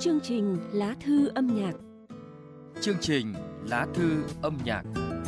Chương trình Lá thư âm nhạc. Chương trình Lá thư âm nhạc.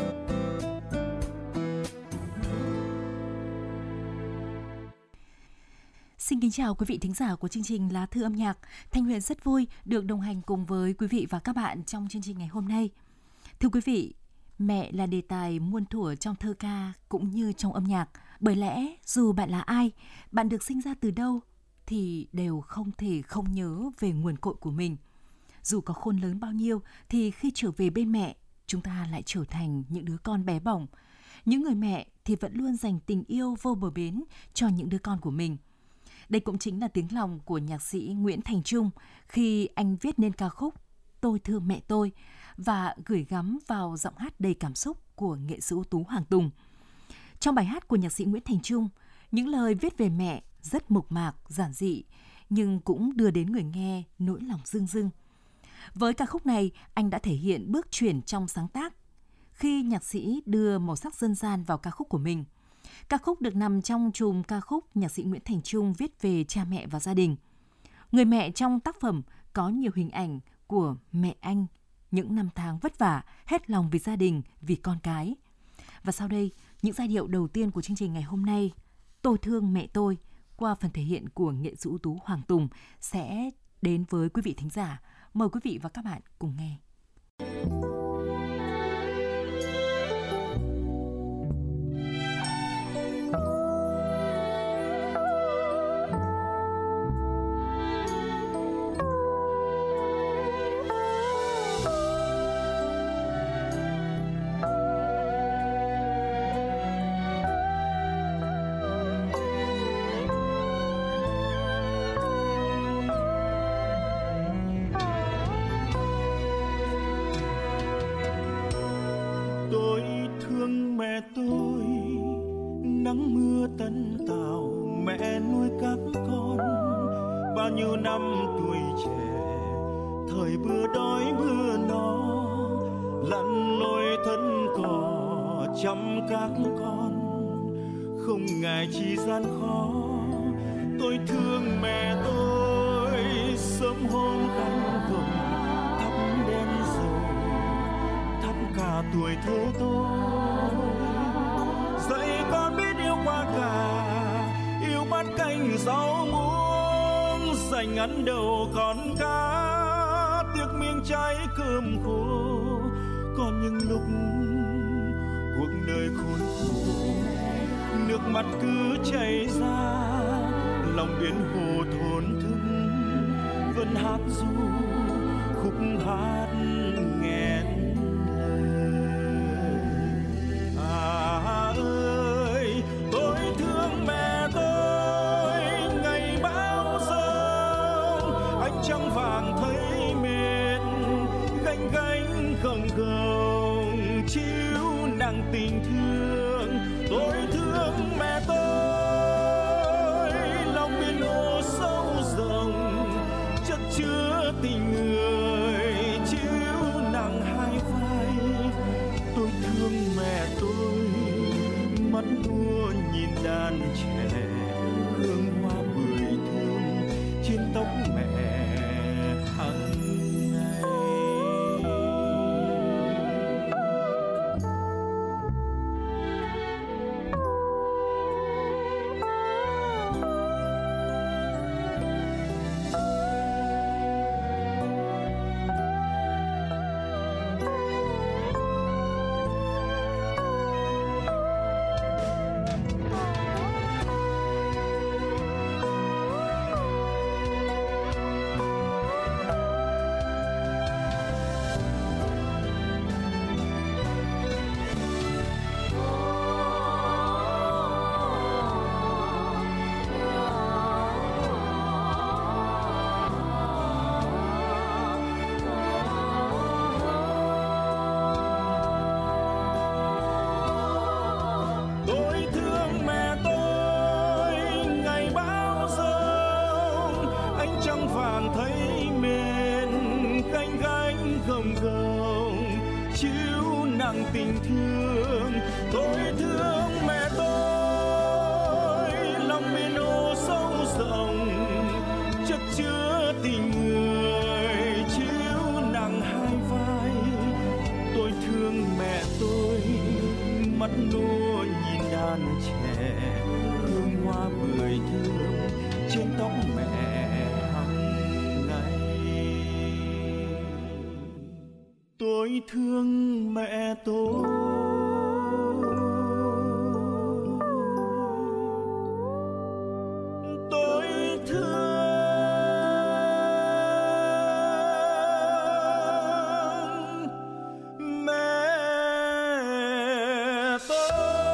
Xin kính chào quý vị thính giả của chương trình Lá thư âm nhạc. Thanh Huyền rất vui được đồng hành cùng với quý vị và các bạn trong chương trình ngày hôm nay. Thưa quý vị, mẹ là đề tài muôn thuở trong thơ ca cũng như trong âm nhạc. Bởi lẽ dù bạn là ai, bạn được sinh ra từ đâu thì đều không thể không nhớ về nguồn cội của mình. Dù có khôn lớn bao nhiêu thì khi trở về bên mẹ, chúng ta lại trở thành những đứa con bé bỏng. Những người mẹ thì vẫn luôn dành tình yêu vô bờ bến cho những đứa con của mình. Đây cũng chính là tiếng lòng của nhạc sĩ Nguyễn Thành Trung khi anh viết nên ca khúc Tôi thương mẹ tôi và gửi gắm vào giọng hát đầy cảm xúc của nghệ sĩ ưu tú Hoàng Tùng. Trong bài hát của nhạc sĩ Nguyễn Thành Trung, những lời viết về mẹ rất mộc mạc, giản dị, nhưng cũng đưa đến người nghe nỗi lòng rưng rưng. Với ca khúc này, anh đã thể hiện bước chuyển trong sáng tác, khi nhạc sĩ đưa màu sắc dân gian vào ca khúc của mình. Ca khúc được nằm trong chùm ca khúc nhạc sĩ Nguyễn Thành Trung viết về cha mẹ và gia đình. Người mẹ trong tác phẩm có nhiều hình ảnh của mẹ anh, những năm tháng vất vả, hết lòng vì gia đình, vì con cái. Và sau đây, những giai điệu đầu tiên của chương trình ngày hôm nay, Tôi thương mẹ tôi, qua phần thể hiện của nghệ sĩ ưu tú Hoàng Tùng sẽ đến với quý vị thính giả. Mời quý vị và các bạn cùng nghe. Nắng mưa tân tảo mẹ nuôi các con, bao nhiêu năm tuổi trẻ thời bữa đói bữa no, lặn lội thân cò chăm các con, không ngại chi gian khó. Tôi thương mẹ tôi, sớm hôm cánh vồng thắp đèn dầu, thắp cả tuổi thơ tôi. Dạy con biết yêu hoa cà, yêu bát canh rau muống, dành ngắn đầu con cá, tiếc miếng cháy cơm khô. Còn những lúc cuộc đời khốn khổ, nước mắt cứ chảy ra, lòng biển hồ thổn thức, vẫn hát ru khúc hát nghẹn. Trăng vàng thấy mệt, gánh gánh không gồng, chiếu nặng tình thương. Tôi thương mẹ tôi, lòng biển hồ sâu rộng, chất chứa tình người, chiếu nặng hai vai. Tôi thương mẹ tôi, mắt đua nhìn đàn trẻ, hương hoa bưởi thơm trên tóc mẹ. Tôi thương mẹ tôi, tôi thương mẹ tôi.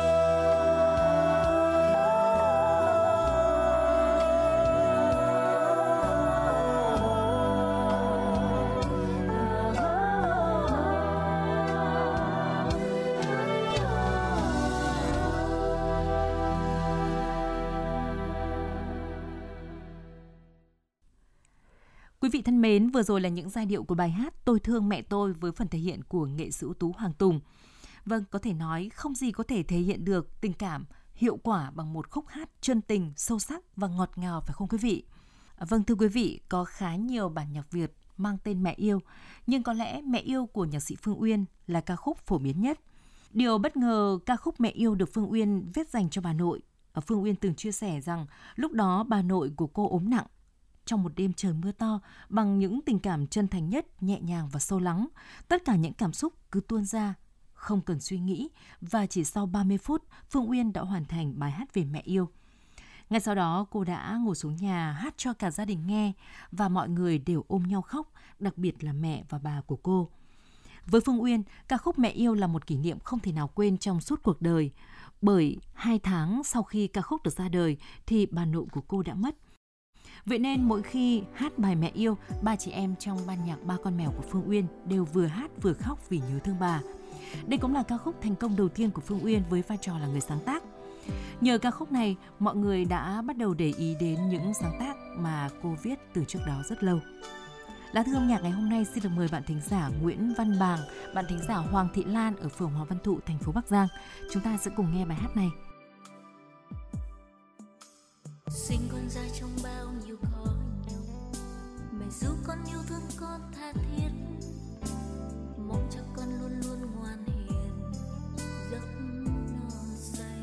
Quý vị thân mến, vừa rồi là những giai điệu của bài hát Tôi thương mẹ tôi với phần thể hiện của nghệ sĩ ưu tú Hoàng Tùng. Vâng, có thể nói không gì có thể thể hiện được tình cảm hiệu quả bằng một khúc hát chân tình, sâu sắc và ngọt ngào, phải không quý vị? Vâng, thưa quý vị, có khá nhiều bản nhạc Việt mang tên Mẹ yêu, nhưng có lẽ Mẹ yêu của nhạc sĩ Phương Uyên là ca khúc phổ biến nhất. Điều bất ngờ, ca khúc Mẹ yêu được Phương Uyên viết dành cho bà nội. Phương Uyên từng chia sẻ rằng lúc đó bà nội của cô ốm nặng. Trong một đêm trời mưa to, bằng những tình cảm chân thành nhất, nhẹ nhàng và sâu lắng, tất cả những cảm xúc cứ tuôn ra, không cần suy nghĩ, và chỉ sau 30 phút, Phương Uyên đã hoàn thành bài hát về mẹ yêu. Ngay sau đó, cô đã ngồi xuống nhà hát cho cả gia đình nghe, và mọi người đều ôm nhau khóc, đặc biệt là mẹ và bà của cô. Với Phương Uyên, ca khúc Mẹ yêu là một kỷ niệm không thể nào quên trong suốt cuộc đời, bởi 2 tháng sau khi ca khúc được ra đời thì bà nội của cô đã mất. Vậy nên mỗi khi hát bài Mẹ yêu, ba chị em trong ban nhạc Ba Con Mèo của Phương Uyên đều vừa hát vừa khóc vì nhớ thương bà. Đây cũng là ca khúc thành công đầu tiên của Phương Uyên với vai trò là người sáng tác. Nhờ ca khúc này, mọi người đã bắt đầu để ý đến những sáng tác mà cô viết từ trước đó rất lâu. Lá thư âm nhạc ngày hôm nay xin được mời bạn thính giả Nguyễn Văn Bàng, bạn thính giả Hoàng Thị Lan ở phường Hoàng Văn Thụ, thành phố Bắc Giang. Chúng ta sẽ cùng nghe bài hát này. Sinh con ra trong bao nhiêu khó nhọc, mẹ giúp con yêu thương con tha thiết, mong cho con luôn luôn ngoan hiền, giấc no say.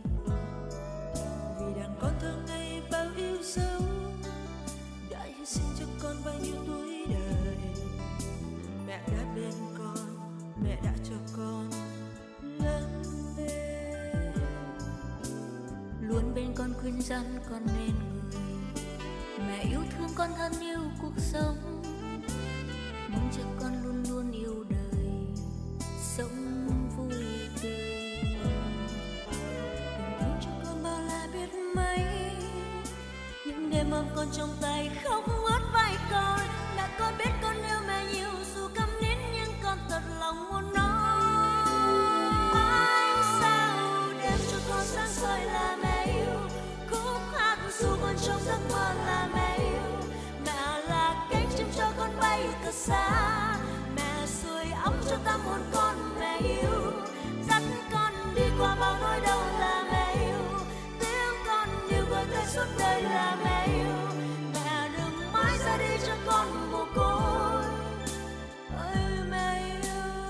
Vì đàn con thơ ngây bao yêu dấu, đã hy sinh cho con bao nhiêu tuổi đời. Mẹ đã bên con, mẹ đã cho con lớn lên, luôn bên con khuyên răn con nên người. Mẹ yêu thương con thân yêu cuộc sống, mong cho con luôn luôn yêu đời, sống vui tươi. Tình thương cho con bao la biết mấy, những đêm ôm con trong tay khóc ướt vai con. Là con biết con yêu mẹ nhiều, dù câm nín nhưng con thật lòng muốn nói. Anh sao đem cho con sáng soi là mẹ yêu, khúc hát dù con trong giấc mơ là mẹ yêu. Mẹ là cánh chim cho con bay thật xa, mẹ sưởi ấm cho tâm hồn con. Mẹ yêu dắt con đi qua bao nỗi đau là mẹ yêu, tiếng con yêu gọi tới suốt đời là mẹ yêu. Mẹ đừng mãi ra đi cho con mồ côi, ơi mẹ yêu.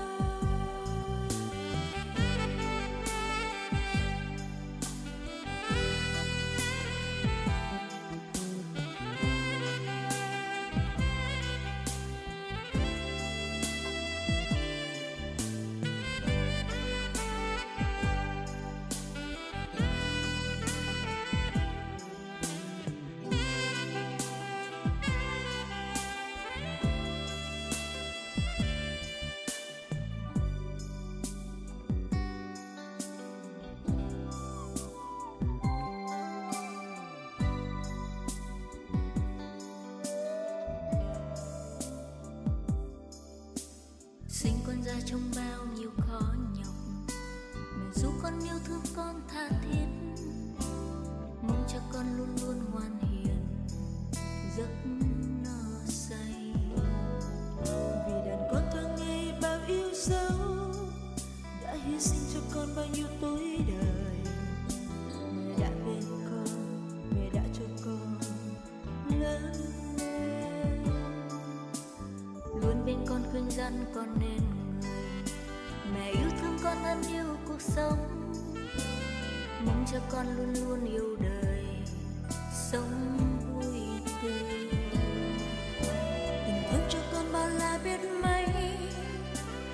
Sinh con ra trong bao nhiêu khó nhọc, mẹ giúp con yêu thương con tha thiết, mong cho con luôn luôn ngoan hiền, giấc no say. Vì đàn con thơ ngây bao yêu dấu, đã hy sinh cho con bao nhiêu tuổi đời. Mẹ đã bên con, mẹ đã cho con lớn lên, luôn bên con khuyên răn con nên người. Mẹ yêu thương con thân yêu cuộc sống, mong cho con luôn luôn yêu đời, sống vui tươi. Tình thương cho con bao la biết mấy,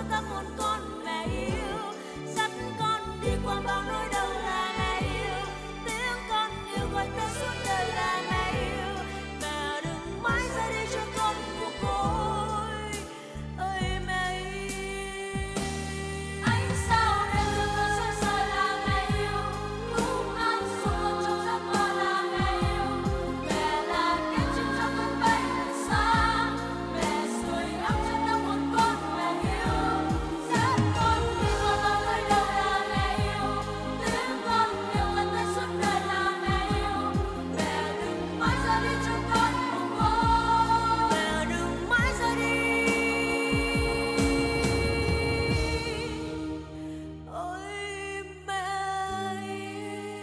cho ta một con mẹ yêu, dắt con đi qua bao nỗi đau là mẹ yêu, tiếng con yêu gọi ta suốt đời là mẹ yêu. Mẹ đừng mãi ra đi cho con mồ côi ơi mẹ yêu. Ánh sao đêm cho con sáng soi là mẹ yêu, cũng ăn xuống con trong giấc mơ là mẹ yêu. Mẹ là cánh chim cho con bay thật xa, mẹ sưởi ấm cho ta một con mẹ yêu, dắt con đi qua bao nỗi đau là mẹ yêu, tiếng con yêu gần tay suốt đời là mẹ yêu. Mẹ đừng mãi ra đi cho con mồ côi, mẹ đừng mãi ra đi ôi mẹ yêu.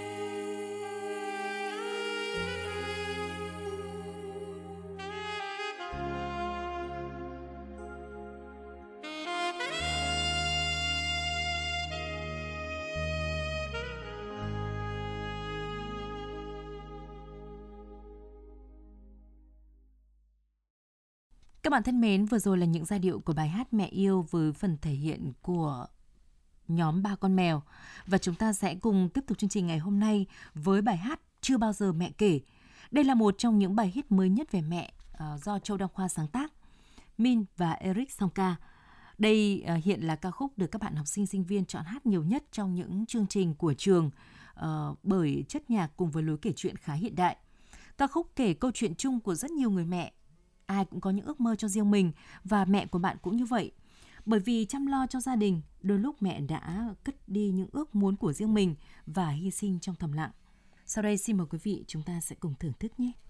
Các bạn thân mến, vừa rồi là những giai điệu của bài hát Mẹ Yêu với phần thể hiện của nhóm Ba Con Mèo. Và chúng ta sẽ cùng tiếp tục chương trình ngày hôm nay với bài hát Chưa Bao Giờ Mẹ Kể. Đây là một trong những bài hit mới nhất về mẹ do Châu Đăng Khoa sáng tác, Min và Eric song ca. Đây hiện là ca khúc được các bạn học sinh sinh viên chọn hát nhiều nhất trong những chương trình của trường bởi chất nhạc cùng với lối kể chuyện khá hiện đại. Ca khúc kể câu chuyện chung của rất nhiều người mẹ. Ai cũng có những ước mơ cho riêng mình và mẹ của bạn cũng như vậy. Bởi vì chăm lo cho gia đình, đôi lúc mẹ đã cất đi những ước muốn của riêng mình và hy sinh trong thầm lặng. Sau đây xin mời quý vị chúng ta sẽ cùng thưởng thức nhé.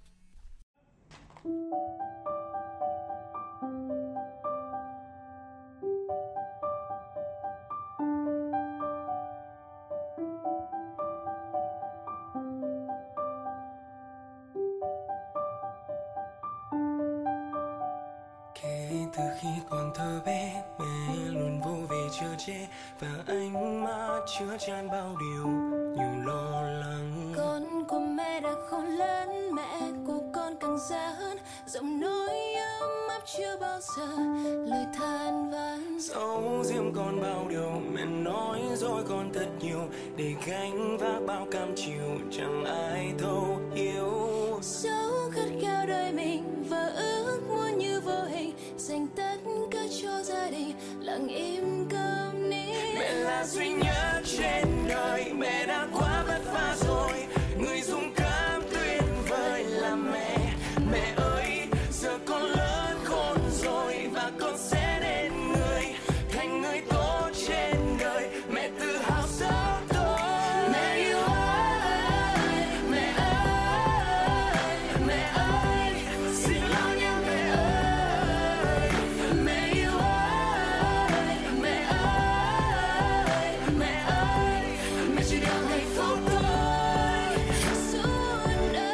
Kể từ khi còn thơ bé, mẹ luôn vô về chở che và ánh mắt chứa chan bao điều nhiều lo lắng. Con của mẹ đã khôn lớn, mẹ của con càng già hơn, giọng nói ấm áp chưa bao giờ lời than vãn. Dẫu riêng con bao điều mẹ nói rồi con thật nhiều, để gánh vác bao cam chịu chẳng ai thấu hiểu. Dẫu khát khao đời mình và ước muốn như vô hình, dành tất cả cho gia đình lặng im câm nín. Mẹ là duy nhất trên đời, mẹ đã quá vất vả rồi, người dũng cảm tuyệt vời là mẹ. Mẹ ơi, giờ con lớn khôn rồi và con sẽ đến người thành người tốt trên đời. Mẹ tự hào sống tôi. Mẹ yêu ơi, mẹ ơi, mẹ ơi, xin lo nha mẹ ơi. Mẹ yêu ơi, mẹ ơi, mẹ ơi, mẹ chỉ đang hạnh phúc thôi Suốt đời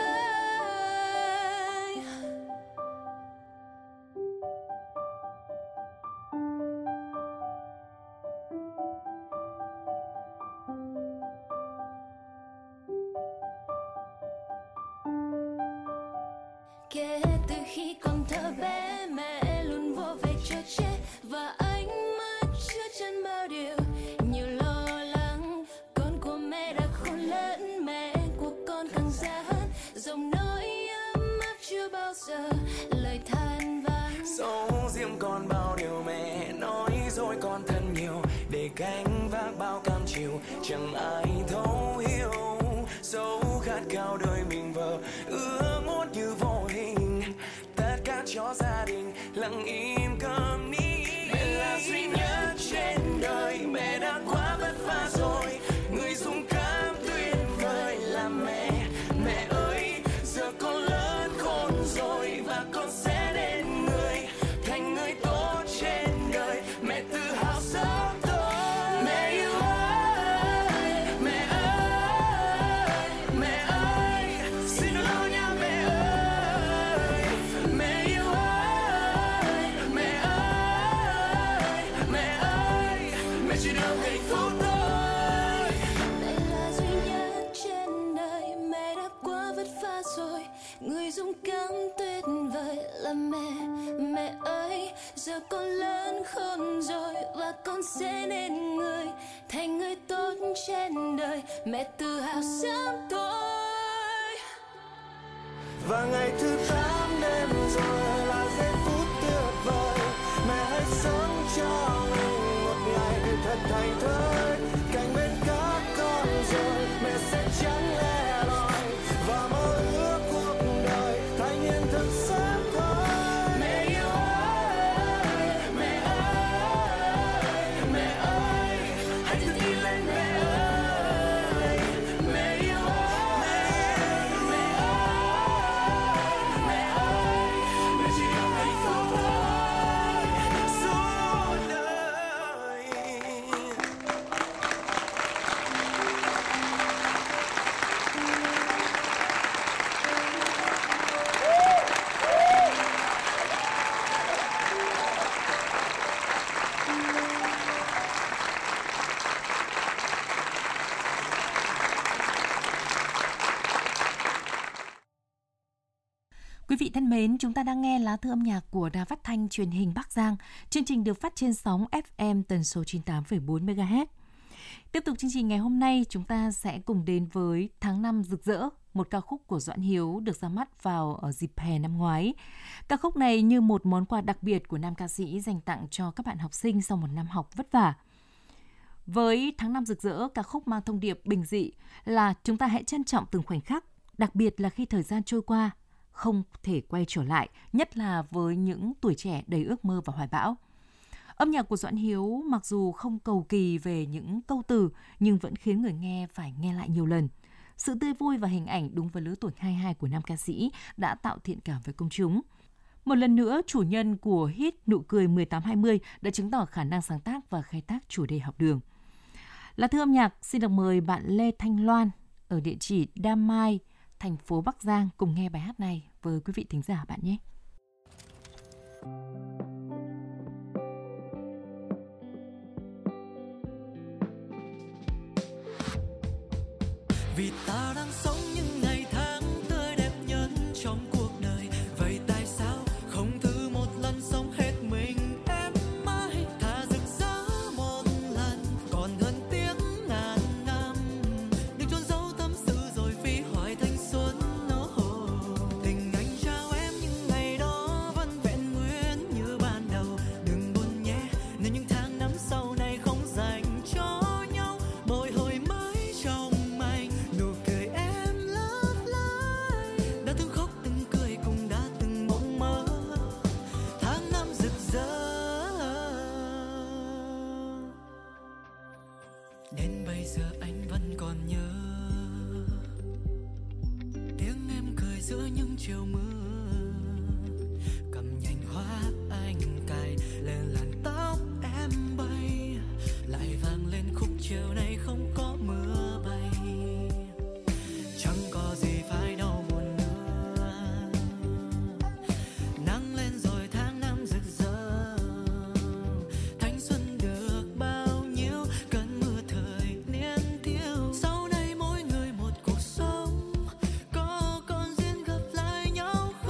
kể từ khi còn thơ bé, mẹ luôn vô về chở che và ánh mắt chứa chan bao điều nhiều lo lắng. Con của mẹ đã khôn lớn, mẹ của con càng già hơn, giọng nói ấm áp chưa bao giờ lời than vãn. Dẫu riêng con bao điều mẹ nói rồi con thân nhiều, để gánh vác bao cam chịu chẳng ai thấu hiểu. Dẫu khát khao đời mình vờ ước muốn như vô hình, tất cả cho gia đình lặng im câm nín. Mẹ là duy nhất trên đời, mẹ đã quá vất vả rồi, người dũng cảm tuyệt vời là mẹ. Mẹ ơi, giờ con lớn khôn rồi và con sẽ đến người thành người tốt trên đời. Mẹ tự hào sống tôi. Mẹ yêu ơi, mẹ ơi, mẹ ơi, xin lo nha mẹ ơi. Mẹ yêu ơi, mẹ ơi, mẹ ơi, mẹ chỉ đang hạnh phúc thôi. Mẹ là duy nhất trên đời, mẹ đã quá vất vả rồi, người dũng cảm tuyệt vời là mẹ. Mẹ ơi, giờ con lớn khôn rồi và con sẽ nên người thành người tốt trên đời. Mẹ tự hào sớm tôi. Và ngày thứ 8 đêm rồi là giây phút tuyệt vời. Mẹ hãy sống cho mình một ngày thật thành thơi. Cạnh bên các con rồi mẹ sẽ chẳng lẻ loi và mơ ước cuộc đời thành hiện thực sớm thôi. Mẹ yêu ơi, mẹ ơi, mẹ ơi, hãy tự tin lên mẹ ơi. Mẹ yêu ơi, mẹ ơi, mẹ ơi, mẹ chỉ yêu hạnh phúc thôi suốt đời. Quý vị thân mến, chúng ta đang nghe lá thư âm nhạc của Đài Phát thanh Truyền hình Bắc Giang. Chương trình được phát trên sóng FM tần số 98,4 MHz. Tiếp tục chương trình ngày hôm nay, chúng ta sẽ cùng đến với Tháng 5 rực rỡ, một ca khúc của Doãn Hiếu được ra mắt vào dịp hè năm ngoái. Ca khúc này như một món quà đặc biệt của nam ca sĩ dành tặng cho các bạn học sinh sau một năm học vất vả. Với Tháng 5 rực rỡ, ca khúc mang thông điệp bình dị là chúng ta hãy trân trọng từng khoảnh khắc, đặc biệt là khi thời gian trôi qua, không thể quay trở lại, nhất là với những tuổi trẻ đầy ước mơ và hoài bão. Âm nhạc của Doãn Hiếu mặc dù không cầu kỳ về những câu từ nhưng vẫn khiến người nghe phải nghe lại nhiều lần. Sự tươi vui và hình ảnh đúng với lứa tuổi 22 của nam ca sĩ đã tạo thiện cảm với công chúng. Một lần nữa, chủ nhân của hit Nụ cười 18-20 đã chứng tỏ khả năng sáng tác và khai thác chủ đề học đường. Lá thư âm nhạc xin được mời bạn Lê Thanh Loan ở địa chỉ Đam Mai, thành phố Bắc Giang cùng nghe bài hát này với quý vị thính giả bạn nhé. Vì ta đang sống những ngày tháng tươi đẹp nhất trong cuộc đời, vậy tại sao không thử một lần sống hết mình em mãi? Thà rực rỡ một lần còn hơn tiếng ngàn năm, đừng trốn giấu tâm sự rồi phí hoài thanh xuân. Tình anh trao em những ngày đó vẫn vẹn nguyên như ban đầu. Đừng buồn nhé nếu những tháng năm sau này không dành cho nhau. Bồi hồi mới trong anh nụ cười em lấp lánh, đã từng khóc từng cười cũng đã từng mộng mơ tháng năm rực rỡ. Đến bây giờ anh vẫn còn nhớ tiếng em cười giữa những chiều mưa, cầm nhành hoa anh cài lên làn tóc em bay, lại vang lên khúc chiều nay không có mưa bay. Chẳng có gì phải đau buồn nữa, nắng lên rồi tháng năm rực rỡ. Thanh xuân được bao nhiêu cơn mưa thời niên thiếu, sau này mỗi người một cuộc sống, có còn duyên gặp lại nhau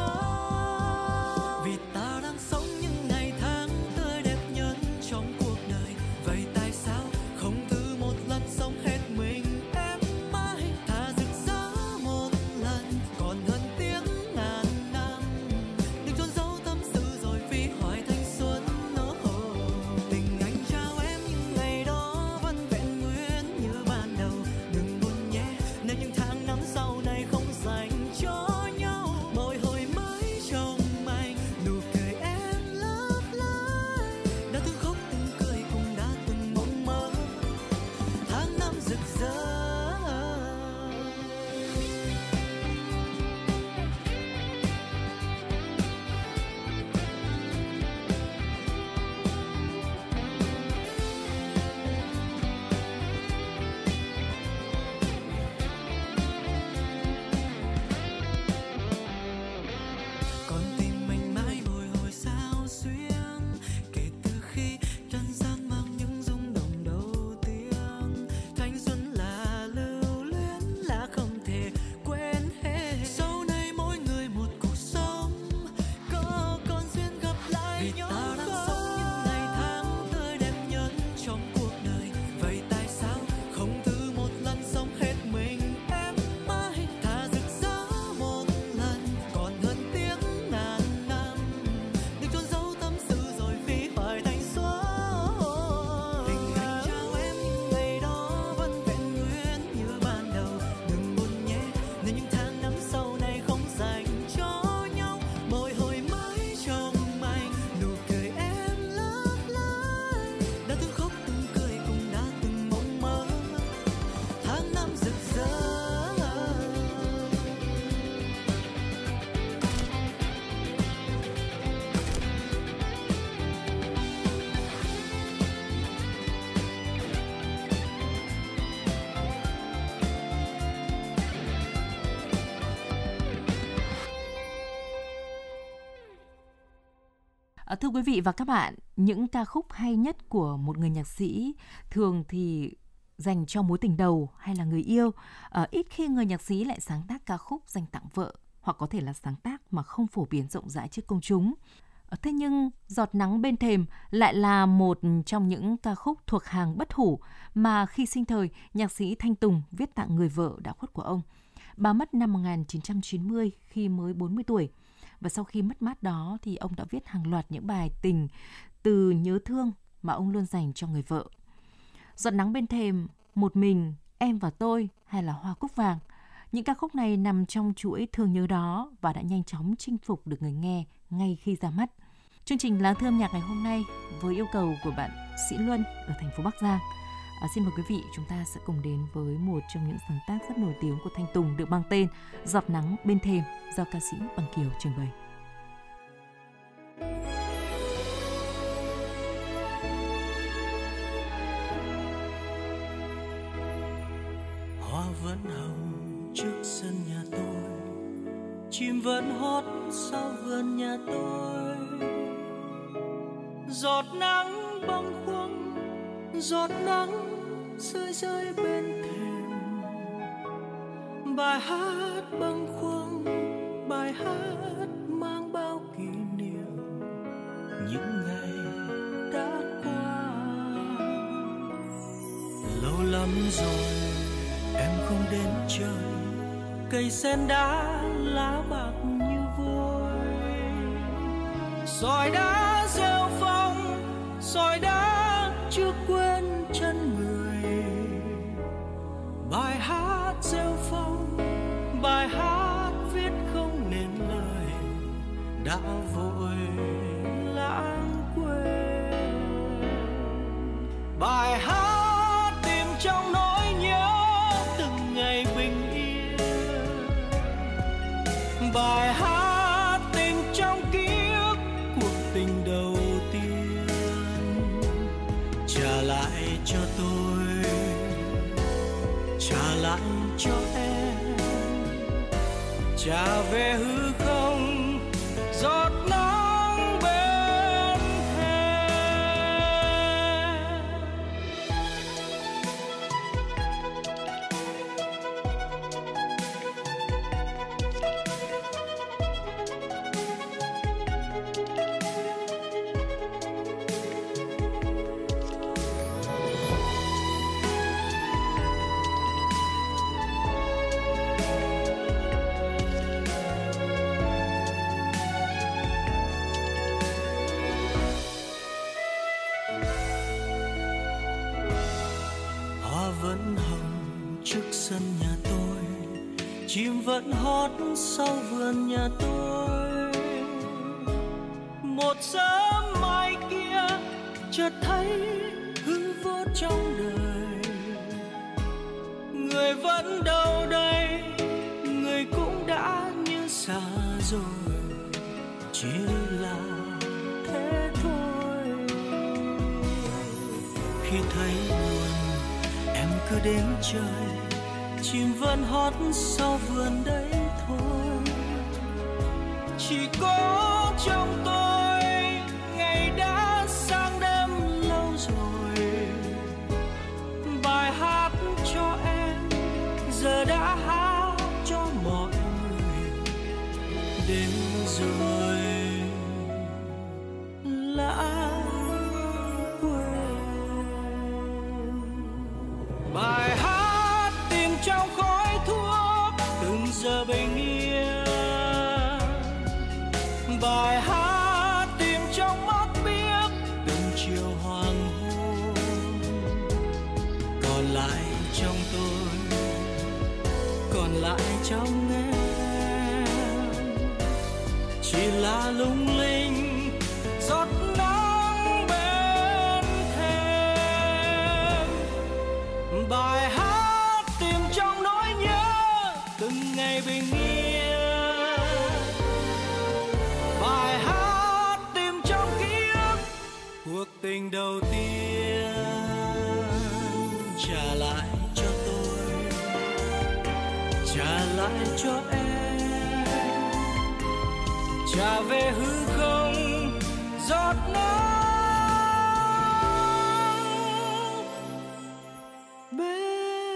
Thưa quý vị và các bạn, những ca khúc hay nhất của một người nhạc sĩ thường thì dành cho mối tình đầu hay là người yêu. Ít khi người nhạc sĩ lại sáng tác ca khúc dành tặng vợ, hoặc có thể là sáng tác mà không phổ biến rộng rãi trước công chúng. Thế nhưng Giọt nắng bên thềm lại là một trong những ca khúc thuộc hàng bất hủ mà khi sinh thời, nhạc sĩ Thanh Tùng viết tặng người vợ đã khuất của ông. Bà mất năm 1990 khi mới 40 tuổi. Và sau khi mất mát đó thì ông đã viết hàng loạt những bài tình từ nhớ thương mà ông luôn dành cho người vợ. Giọt nắng bên thềm, Một mình, Em và tôi hay là Hoa cúc vàng. Những ca khúc này nằm trong chuỗi thương nhớ đó và đã nhanh chóng chinh phục được người nghe ngay khi ra mắt. Chương trình Lá Thư âm nhạc ngày hôm nay với yêu cầu của bạn Sĩ Luân ở thành phố Bắc Giang. Xin mời quý vị chúng ta sẽ cùng đến với một trong những sáng tác rất nổi tiếng của Thanh Tùng được mang tên Giọt nắng bên thềm do ca sĩ Bằng Kiều trình bày. Hoa vẫn hồng trước sân nhà tôi, chim vẫn hót sau vườn nhà tôi. Giọt nắng bâng khuâng, giọt nắng rơi rơi bên thềm. Bài hát bâng khuâng, bài hát mang bao kỷ niệm những ngày đã qua. Lâu lắm rồi em không đến chơi, cây sen đá lá bạc như vôi. Sỏi đá rêu phong, sỏi đá chưa quên chân người. Bài hát rêu phong, bài hát viết không nên lời, đã vội lãng quên. Bài hát tìm trong nỗi nhớ từng ngày bình yên. Bài hát tình trong ký ức cuộc tình đầu tiên. Trả lại cho tôi, trả lại cho em, trả về hư không giọt nắng bên thềm. Vẫn hồng trước sân nhà tôi, chim vẫn hót sau vườn nhà tôi. Một sớm mai kia chợt thấy hư vô trong đời. Người vẫn đâu đây, người cũng đã như xa rồi, chỉ là thế thôi. Khi thấy buồn em cứ đến chơi, chim vẫn hót sau vườn đấy thôi. Chỉ có trong tôi ngày đã sang đêm lâu rồi. Bài hát cho em giờ đã hát cho mọi người. Đến rồi lãng quên. Bài hát tìm trong khói thuốc từng giờ bình yên. Bài hát tìm trong mắt biếc từng chiều hoàng hôn. Còn lại trong tôi, còn lại trong em, chỉ là lung linh giọt nắng bên thềm. Bài hát tìm trong nỗi nhớ từng ngày bình yên. Bài hát tìm trong ký ức cuộc tình đầu tiên. Trả lại cho tôi, trả lại cho em, trả về hư không giọt nắng bên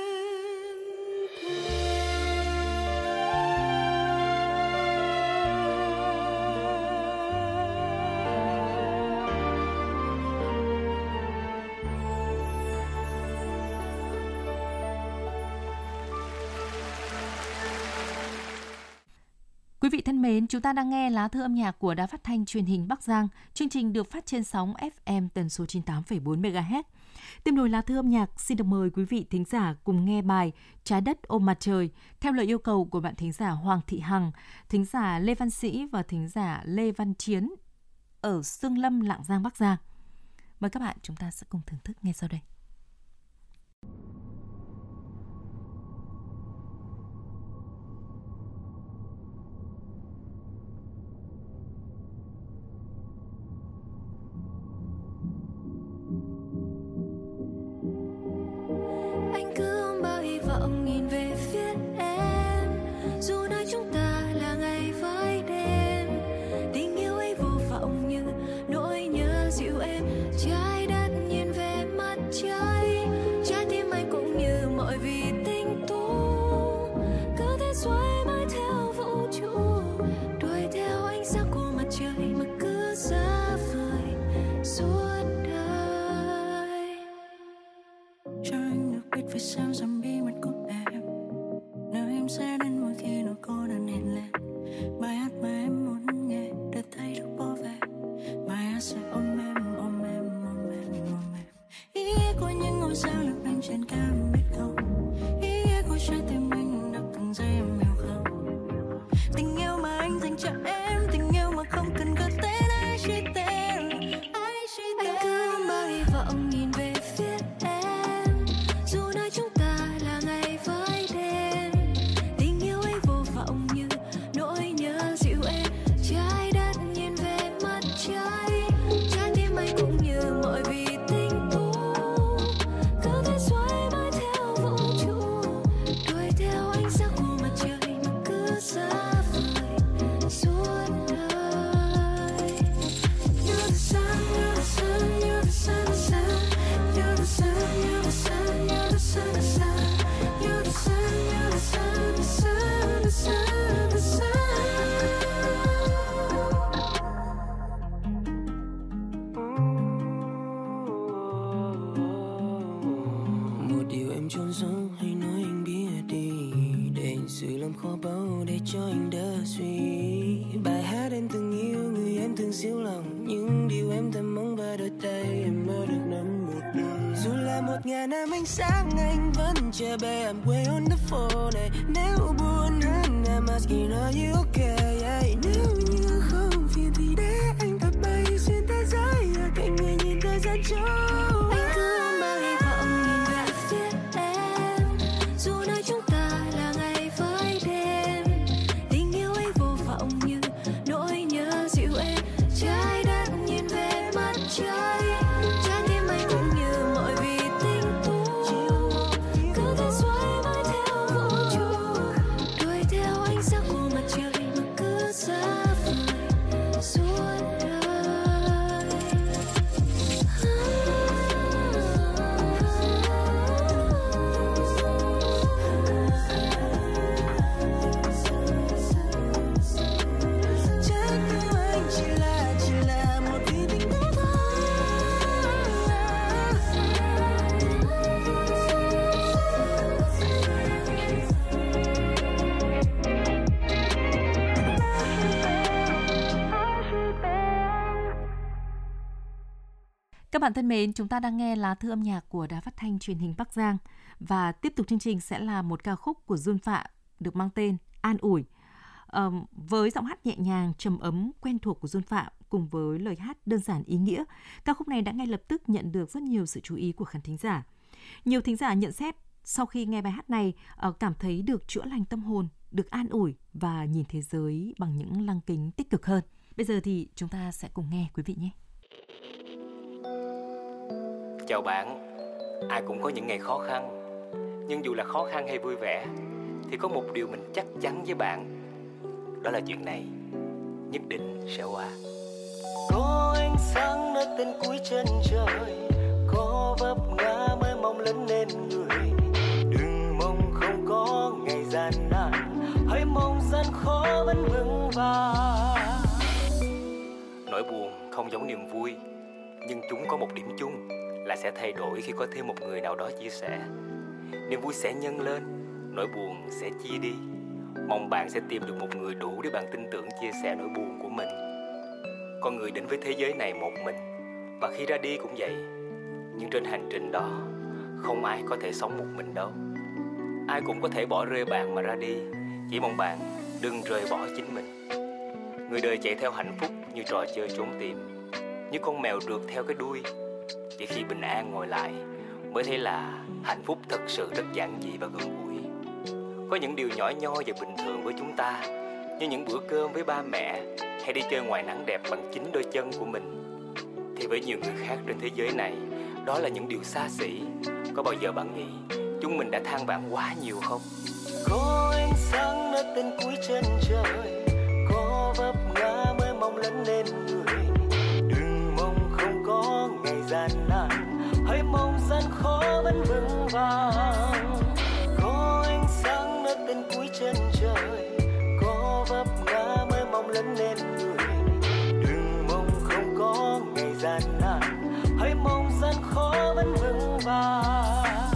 Quý vị thân mến, chúng ta đang nghe lá thư âm nhạc của Đài Phát thanh Truyền hình Bắc Giang. Chương trình được phát trên sóng FM tần số 98,4 MHz. Tiếp nối lá thư âm nhạc, xin được mời quý vị thính giả cùng nghe bài Trái đất ôm mặt trời theo lời yêu cầu của bạn thính giả Hoàng Thị Hằng, thính giả Lê Văn Sĩ và thính giả Lê Văn Chiến ở Xương Lâm, Lạng Giang, Bắc Giang. Mời các bạn chúng ta sẽ cùng thưởng thức ngay sau đây. Anh cứ ôm bao hy vọng nhìn về phía em, dù nơi chúng ta là ngày với đêm. Tình yêu ấy vô vọng như nỗi nhớ dịu êm. Trái đất nhìn về mặt trời, trái tim anh cũng như mọi vì tinh tú, cứ thế xoay mãi theo vũ trụ, đuổi theo ánh sáng của mặt trời mà cứ xa vời suốt đời. Cho anh được biết vì sao rằng bí mật của em, nơi em sẽ đến mỗi khi nỗi cô đơn hiện lên. Bài hát mà em muốn nghe, để thấy được bỏ về. Bài hát sẽ ôm em, ôm em, ôm em, ôm em. Ý nghĩa của những ngôi sao lấp lánh trên cao em biết không? Ý nghĩa của trái tim anh đập từng giây em hiểu không? Tình yêu mà anh dành cho em, tình yêu mà không cần có tên ai chỉ tên, ai chỉ tên. Anh cứ ôm bao hy vọng nhìn về phía em, dù nơi chúng ta là ngày với đêm. Tình yêu ấy vô vọng như nỗi nhớ dịu êm. Trái đất nhìn về mặt trời, trái tim anh cũng như mọi vì tinh tú, cứ thế xoay mãi theo vũ trụ, đuổi theo ánh sáng của mặt trời mà cứ xa vời suốt đời. You're the sun, you're the sun, you're the sun, the sun. You're the sun, you're the sun, you're the sun, the sun. You're the sun, you're the sun, the sun, the sun, the sun. Một điều em chôn giấu hay nói anh biết đi, để sự làm khó bao để cho anh đỡ suy. Bài hát em từng yêu, người em từng siêu lòng, những điều em thầm mong và đôi tay em mơ được nắm một đôi. Dù là 1000 năm ánh sáng anh vẫn chờ bé em way on the phone này. Nếu buồn hơn I'm asking are you okay? Nếu như không phiền thì để anh tập bay xuyên thế giới ở cạnh người nhìn thời gian trôi. Anh cứ ôm bao hy vọng nhìn về phía em, dù nơi chúng ta là ngày với đêm. Tình yêu ấy vô vọng như nỗi nhớ dịu êm. Trái đất nhìn về mặt trời, trái tim anh cũng như mọi vì tinh tú, cứ thế xoay mãi theo vũ trụ, đuổi theo ánh sáng của mặt trời mà cứ xa vời suốt đời. Trái tim anh chỉ là một vì tình tú thôi. Các bạn thân mến, chúng ta đang nghe lá thư âm nhạc của Đài Phát thanh Truyền hình Bắc Giang và tiếp tục chương trình sẽ là một ca khúc của Dương Phạm được mang tên An ủi. Với giọng hát nhẹ nhàng, trầm ấm, quen thuộc của Dương Phạm cùng với lời hát đơn giản ý nghĩa, ca khúc này đã ngay lập tức nhận được rất nhiều sự chú ý của khán thính giả. Nhiều thính giả nhận xét sau khi nghe bài hát này cảm thấy được chữa lành tâm hồn, được an ủi và nhìn thế giới bằng những lăng kính tích cực hơn. Bây giờ thì chúng ta sẽ cùng nghe quý vị nhé. Chào bạn, ai cũng có những ngày khó khăn. Nhưng dù là khó khăn hay vui vẻ thì có một điều mình chắc chắn với bạn, đó là chuyện này nhất định sẽ qua. Có ánh sáng nơi tên cuối chân trời, có vấp ngã mới mong lớn lên người. Đừng mong không có ngày gian nan, hãy mong gian khó vẫn vững vàng. Nỗi buồn không giống niềm vui, nhưng chúng có một điểm chung là sẽ thay đổi khi có thêm một người nào đó chia sẻ. Niềm vui sẽ nhân lên, nỗi buồn sẽ chia đi. Mong bạn sẽ tìm được một người đủ để bạn tin tưởng chia sẻ nỗi buồn của mình. Con người đến với thế giới này một mình, và khi ra đi cũng vậy. Nhưng trên hành trình đó, không ai có thể sống một mình đâu. Ai cũng có thể bỏ rơi bạn mà ra đi. Chỉ mong bạn đừng rời bỏ chính mình. Người đời chạy theo hạnh phúc như trò chơi trốn tìm, như con mèo rượt theo cái đuôi. Chỉ khi bình an ngồi lại mới thấy là hạnh phúc thật sự rất giản dị và gần gũi. Có những điều nhỏ nhoi và bình thường với chúng ta, như những bữa cơm với ba mẹ, hay đi chơi ngoài nắng đẹp bằng chính đôi chân của mình. Thì với nhiều người khác trên thế giới này, đó là những điều xa xỉ. Có bao giờ bạn nghĩ chúng mình đã than vãn quá nhiều không? Có ánh sáng nơi tên cuối chân trời, có vấp ngã mới mong lớn lên người. Đừng mong không có ngày gian nan, hãy mong gian khó vẫn vững vàng. Có ánh sáng nơi tên cuối chân trời, có vấp ngã mới mong lớn lên người. Đừng mong không có ngày gian nan, hãy mong gian khó vẫn vững vàng.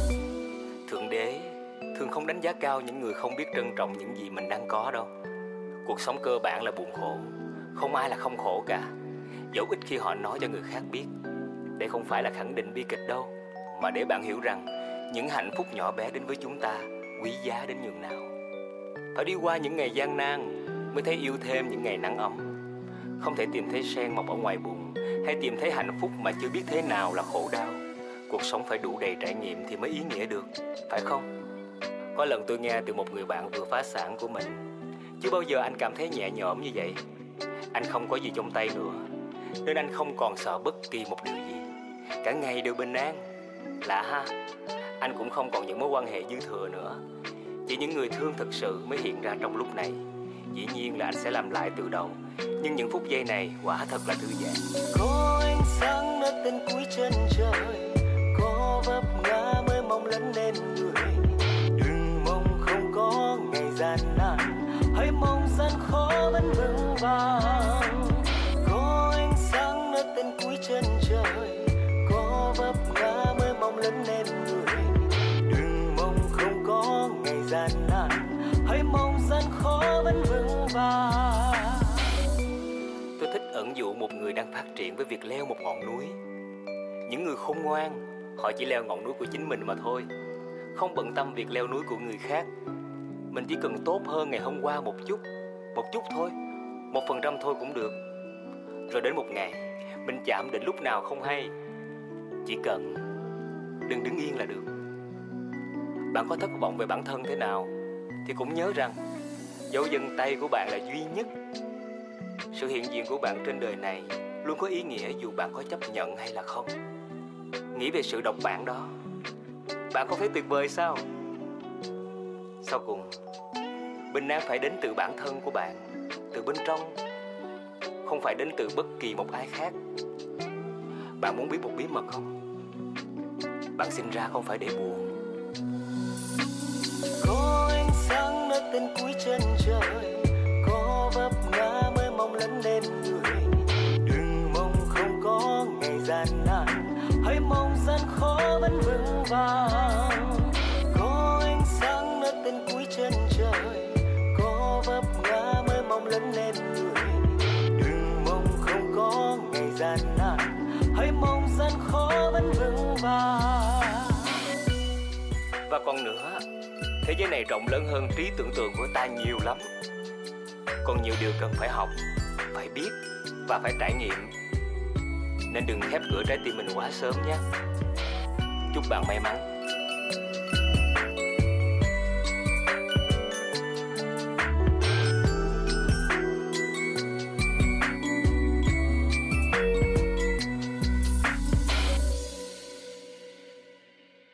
Thượng đế thường không đánh giá cao những người không biết trân trọng những gì mình đang có đâu. Cuộc sống cơ bản là buồn khổ, không ai là không khổ cả, dẫu ít khi họ nói cho người khác biết. Đây không phải là khẳng định bi kịch đâu, mà để bạn hiểu rằng những hạnh phúc nhỏ bé đến với chúng ta quý giá đến nhường nào. Phải đi qua những ngày gian nan mới thấy yêu thêm những ngày nắng ấm. Không thể tìm thấy sen mọc ở ngoài bùn, hay tìm thấy hạnh phúc mà chưa biết thế nào là khổ đau. Cuộc sống phải đủ đầy trải nghiệm thì mới ý nghĩa được, phải không? Có lần tôi nghe từ một người bạn vừa phá sản của mình, chưa bao giờ anh cảm thấy nhẹ nhõm như vậy. Anh không có gì trong tay nữa, nên anh không còn sợ bất kỳ một điều gì. Cả ngày đều bình an. Lạ ha, anh cũng không còn những mối quan hệ dư thừa nữa. Chỉ những người thương thực sự mới hiện ra trong lúc này. Dĩ nhiên là anh sẽ làm lại từ đầu, nhưng những phút giây này quả thật là thư giãn. Có ánh sáng nơi tên cuối chân trời, có vấp ngã mới mong lớn lên người. Đừng mong không có ngày gian nan, hãy mong gian khó vẫn vững vàng. Có ánh sáng nơi tên cuối chân trời, có vấp ngã mới mong lớn lên người. Đừng mong không có ngày gian nan, hãy mong gian khó vẫn vững vàng. Tôi thích ẩn dụ một người đang phát triển với việc leo một ngọn núi. Những người khôn ngoan, họ chỉ leo ngọn núi của chính mình mà thôi, không bận tâm việc leo núi của người khác. Mình chỉ cần tốt hơn ngày hôm qua một chút thôi, 1% thôi cũng được. Rồi đến một ngày, mình chạm đến lúc nào không hay. Chỉ cần đừng đứng yên là được. Bạn có thất vọng về bản thân thế nào thì cũng nhớ rằng dấu vân tay của bạn là duy nhất. Sự hiện diện của bạn trên đời này luôn có ý nghĩa dù bạn có chấp nhận hay là không. Nghĩ về sự độc bản đó, bạn không thấy tuyệt vời sao? Sau cùng, bình an phải đến từ bản thân của bạn, từ bên trong, không phải đến từ bất kỳ một ai khác. Bạn muốn biết một bí mật không? Bạn sinh ra không phải để buồn. Có ánh sáng nơi tên cuối chân trời, có vấp ngã mới mong lớn lên người. Đừng mong không có ngày gian nan, hãy mong gian khó vẫn vững vàng. Có ánh sáng nơi tên cuối chân trời, có vấp ngã mới mong lớn lên người. Đừng mong không có ngày gian nan, hãy mong gian khó vẫn vững vàng. Và còn nữa, thế giới này rộng lớn hơn trí tưởng tượng của ta nhiều lắm. Còn nhiều điều cần phải học, phải biết và phải trải nghiệm. Nên đừng khép cửa trái tim mình quá sớm nhé. Chúc bạn may mắn.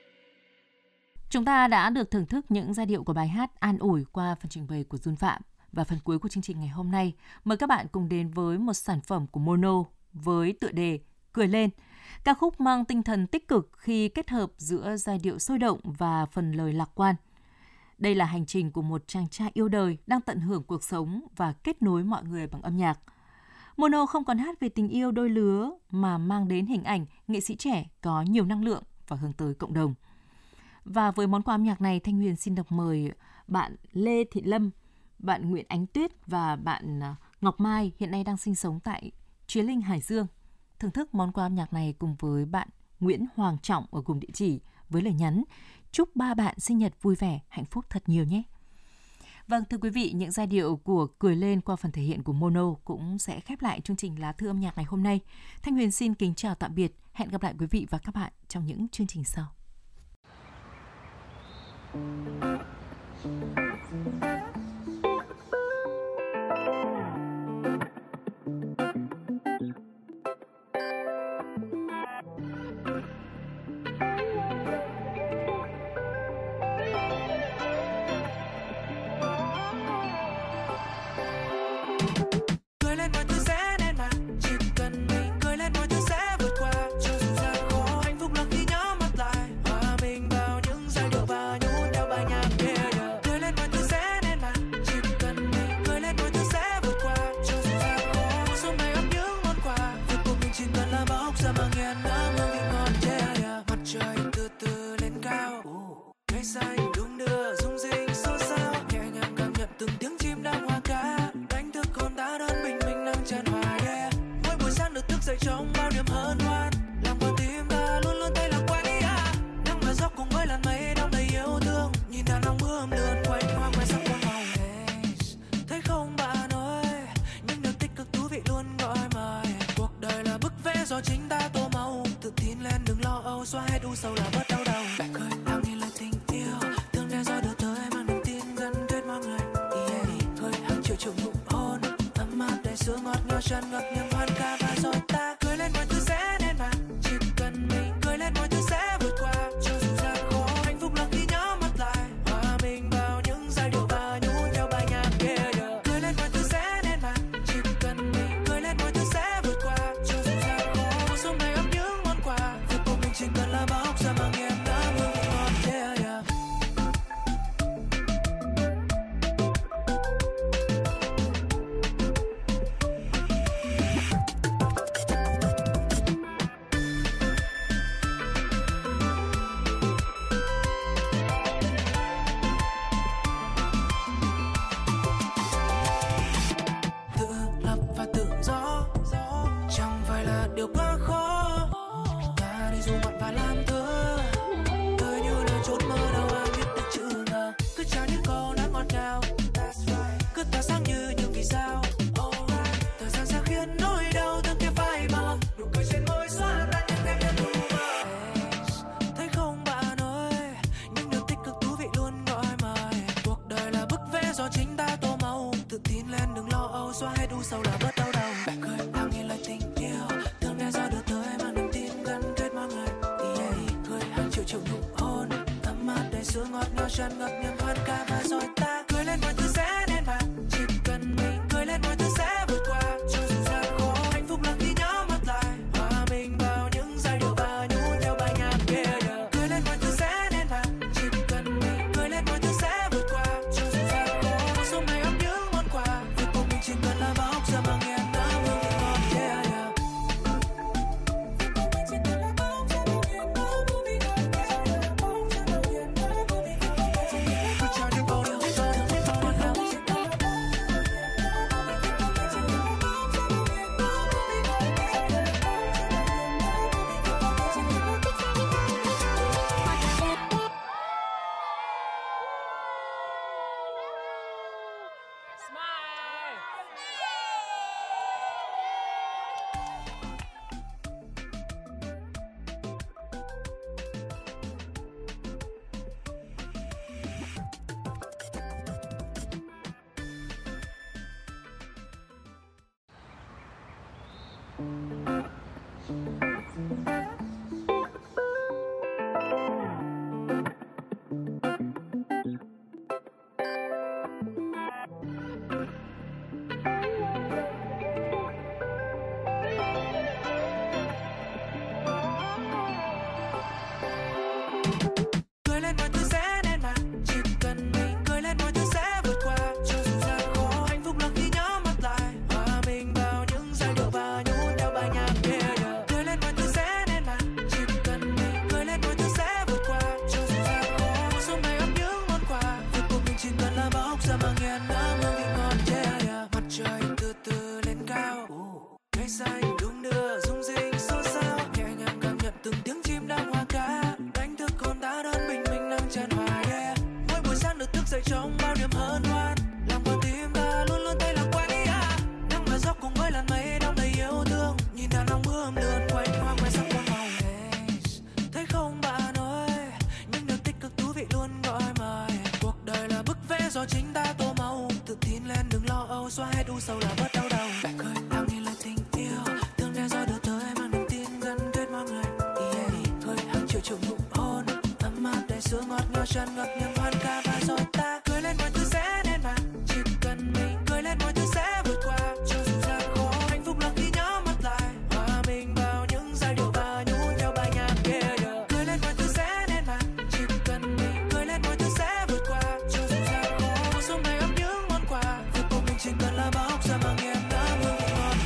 Chúng ta đã được thưởng thức những giai điệu của bài hát An ủi qua phần trình bày của Jun Phạm. và phần cuối của chương trình ngày hôm nay, mời các bạn cùng đến với một sản phẩm của Mono với tựa đề Cười Lên. Ca khúc mang tinh thần tích cực khi kết hợp giữa giai điệu sôi động và phần lời lạc quan. Đây là hành trình của một chàng trai yêu đời đang tận hưởng cuộc sống và kết nối mọi người bằng âm nhạc. Mono không còn hát về tình yêu đôi lứa mà mang đến hình ảnh nghệ sĩ trẻ có nhiều năng lượng và hướng tới cộng đồng. Và với món quà âm nhạc này, Thanh Huyền xin được mời bạn Lê Thị Lâm, bạn Nguyễn Ánh Tuyết và bạn Ngọc Mai hiện nay đang sinh sống tại Chí Linh, Hải Dương thưởng thức món quà âm nhạc này cùng với bạn Nguyễn Hoàng Trọng ở cùng địa chỉ với lời nhắn: chúc ba bạn sinh nhật vui vẻ, hạnh phúc thật nhiều nhé. Vâng, thưa quý vị, những giai điệu của Cười Lên qua phần thể hiện của Mono cũng sẽ khép lại chương trình Lá Thư âm nhạc ngày hôm nay. Thanh Huyền xin kính chào tạm biệt, hẹn gặp lại quý vị và các bạn trong những chương trình sau. tràn ngập niềm hoan ca và rồi ta cười lên mọi thứ sẽ đến mà chỉ cần mình cười lên mọi thứ sẽ vượt qua cho dù gian khó. Hạnh phúc là khi nhắm mắt lại hòa mình vào những giai điệu và nhún theo bài nhạc kia. Cười lên mọi thứ sẽ đến mà chỉ cần mình cười lên mọi thứ sẽ vượt qua cho dù gian khó. Cuộc sống này ấp những món quà việc của mình chỉ cần là bóc ra mà nghe nắng hương vị ngọt. u sầu là bớt đau đầu. Bạn khơi đang nghe lời tình yêu, thương đe do đưa tới mang niềm tin gắn kết mọi người. Khơi hàng triệu triệu nụ hôn, ấm áp đầy sương ngọt ngào tràn ngập niềm hoan ca và rồi ta cười lên mọi thứ sẽ đến mà chỉ cần mình cười lên mọi thứ sẽ vượt qua cho dù gian khó. Hạnh phúc là khi nhắm mắt lại hòa mình vào những giai điệu và nhún theo bài nhạc kia. Cười lên mọi thứ sẽ đến mà chỉ cần mình cười lên mọi thứ sẽ vượt qua cho dù gian khó. Cuộc sống này ấp những món quà việc của mình chỉ cần là bóc ra mang em đã hương vị ngọt.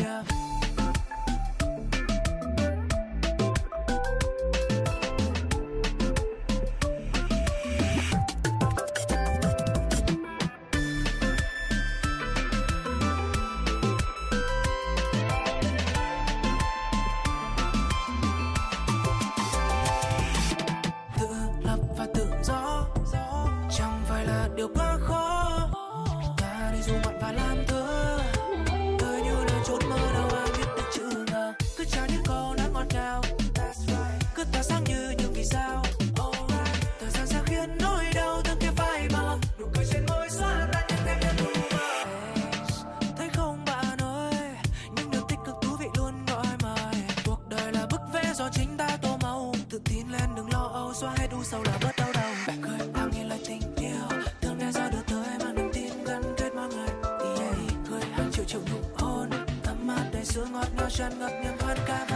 Xóa hết u sầu là bớt đau đầu. Bạn cười đang nghe lời tình yêu, thương đe do đưa tới mang niềm tin gắn kết mọi người. Cười hàng triệu triệu nụ hôn, ấm áp đầy sương ngọt ngào tràn ngập niềm hoan ca.